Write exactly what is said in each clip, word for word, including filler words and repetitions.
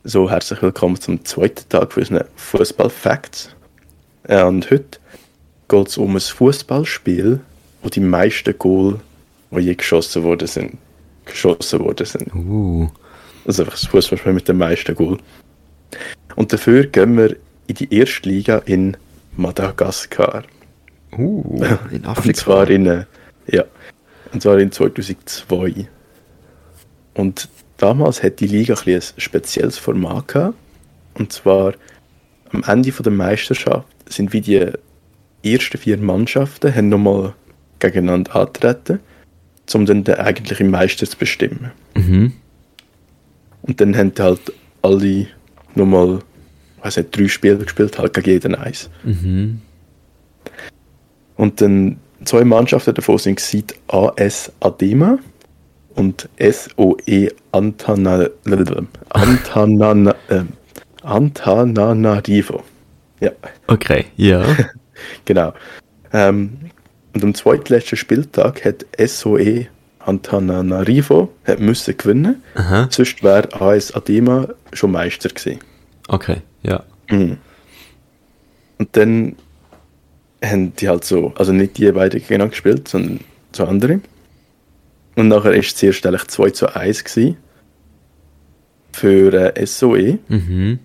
So, herzlich willkommen zum zweiten Tag für unseren Fußball-Facts. Äh, und heute geht es um ein Fußballspiel, wo die meisten Goal, die je geschossen worden sind, geschossen worden sind. Uh. Also einfach das Fußballspiel mit den meisten Goal. Und dafür gehen wir in die erste Liga in Madagaskar. Uh, in Afrika. Und zwar in, äh, ja, und zwar in zweitausendzwei. Und damals hat die Liga ein, ein spezielles Format gehabt. Und zwar am Ende der Meisterschaft sind wie die ersten vier Mannschaften haben nochmal gegeneinander antreten, um dann den eigentlichen Meister zu bestimmen. Mhm. Und dann haben halt alle nochmal, ich weiß nicht, drei Spiele gespielt, halt gegen jeden eins. Mhm. Und dann zwei Mannschaften davon sind gewesen, A S Adema und S O E Antana, Antana, äh, Antananarivo. Ja. Okay, ja. Genau. Ähm, und am zweitletzten Spieltag hat S O E Antananarivo hat müssen gewinnen. Aha. Sonst wäre A S Adema schon Meister gewesen. Okay, ja. Mhm. Und dann haben die halt so, also nicht die beiden gegeneinander gespielt, sondern so andere. Und nachher war es zuerst eigentlich zwei zu eins gewesen für äh, S O E. Mhm.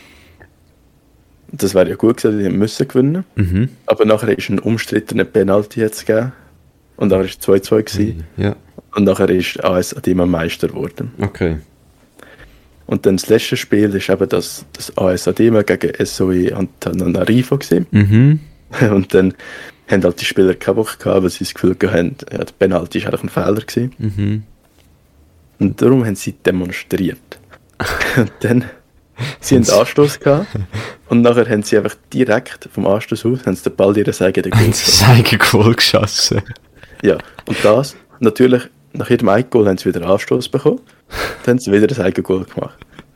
Das wäre ja gut gewesen, die müssen gewinnen. Mhm. Aber nachher ist ein umstrittener Penalty jetzt gegeben. Und nachher war es zwei zu zwei gewesen. Ja. Und nachher ist A S Adema Meister geworden. Okay. Und dann das letzte Spiel ist eben das, das A S Adema gegen S O E Antananarivo gewesen. Mhm. Und dann haben halt die Spieler keine Woche gehabt, weil sie das Gefühl hatten, ja, der Penalty war eigentlich ein Fehler gewesen. Mhm. Und darum haben sie demonstriert. Und dann sie haben den Anstoß gehabt und nachher haben sie einfach direkt vom Anstoß aus haben sie den Ball ihrer eigenen Goal Das eigene Goal geschossen. Ja, und das, natürlich, nach jedem eigenen Goal haben sie wieder einen Anstoß bekommen, dann haben sie wieder ein eigenes Goal gemacht.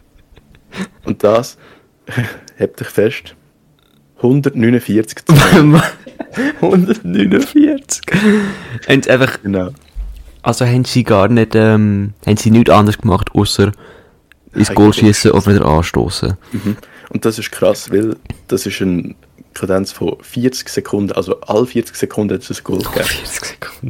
Und das, habt euch fest, hundertneunundvierzig zu hundertneunundvierzig. Haben sie einfach, Genau. also haben sie gar nicht, ähm, haben sie nichts anderes gemacht, außer ins Eigenes Goal schießen und wieder anstoßen. Mhm. Und das ist krass, weil das ist eine Kadenz von vierzig Sekunden, also alle vierzig Sekunden hat es ein Goal gegeben. vierzig Sekunden.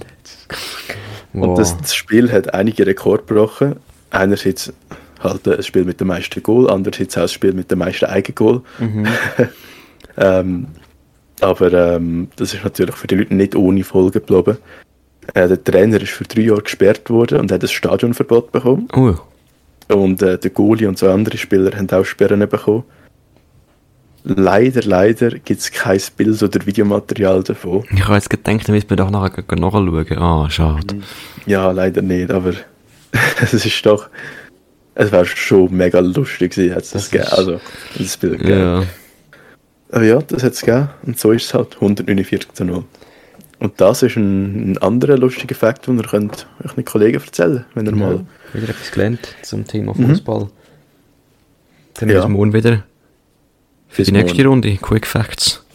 Und das, das Spiel hat einige Rekorde gebrochen. Einerseits halt ein Spiel mit dem meisten Goal, andererseits auch ein Spiel mit dem meisten Eigengoal. Mhm. ähm, aber ähm, das ist natürlich für die Leute nicht ohne Folgen geblieben. Äh, der Trainer ist für drei Jahre gesperrt worden und hat ein Stadionverbot bekommen. Oh. Und äh, der Goalie und so andere Spieler haben auch Sperren bekommen. Leider, leider gibt es kein Bild oder Videomaterial davon. Ich habe jetzt gedacht, dann müssen wir doch nachher nachschauen. Ah, schade. Ja, leider nicht, aber es ist doch, es wäre schon mega lustig gewesen, hat es das, Das gegeben, ist- also das Bild gegeben. Ja. Aber ja, das hat es gegeben und so ist es halt hundertneunundvierzig zu null. Und das ist ein, ein anderer lustiger Fakt, den ihr könnt euch einen Kollegen erzählen, wenn ihr mal... Wieder etwas gelernt zum Thema Mhm. Fußball. Dann Ja. bis morgen wieder. Für Bis die nächste morgen. Runde. Quick Facts.